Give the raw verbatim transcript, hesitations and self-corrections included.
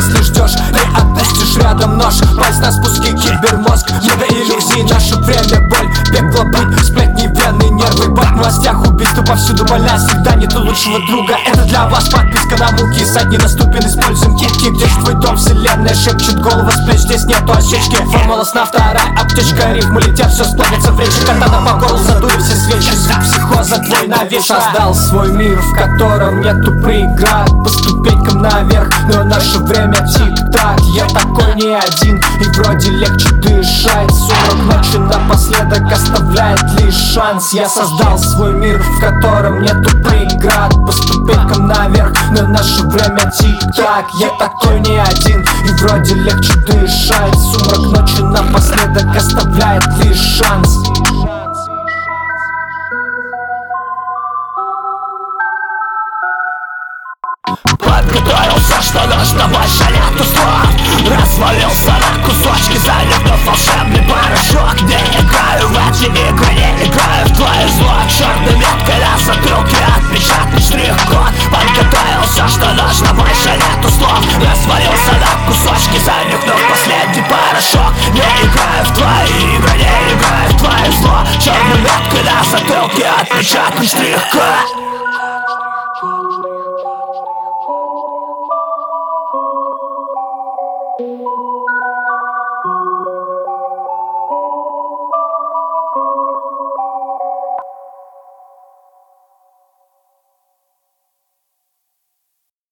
если ждешь, не отпустишь рядом нож. Пальц на спуске, кибермозг, много иллюзий. Наше время, боль, пекло, быть, сплетни, вены, нервы. Под в новостях убийства повсюду, больна всегда нету лучшего друга. Это для вас подписка на муки, сайт недоступен, используем китки. Где же твой дом, вселенная шепчет, голова с плеч, здесь нету осечки. Формула сна, вторая аптечка, рифмы летят, все сплавится в речи. Катана по горлу, задули все свечи, звук психоза твой навеш. Создал свой мир, в котором нету преград, по ступенькам наверх, но наше время тик-так. Я такой не один, и вроде легче дышать. Сумрак ночи напоследок оставляет лишь шанс. Я создал свой мир, в котором нету преград, по ступенькам наверх, но наше время тик-так. Я такой не один, и вроде легче дышать. Сумрак ночи напоследок оставляет лишь шанс. Подготовился, что нужно, больше нету слов. Развалился на кусочки, залепнув волшебный порошок. Не играю в эти игры, не играю в твое зло. Черной меткой на затылке отпечатный штрих-код. Подготовился, что нужно, больше нету слов. Развалился на кусочки, залепнув последний порошок. Не играю в твои игры, не играю в твое зло. Черной меткой на затылке отпечатный штрих-код.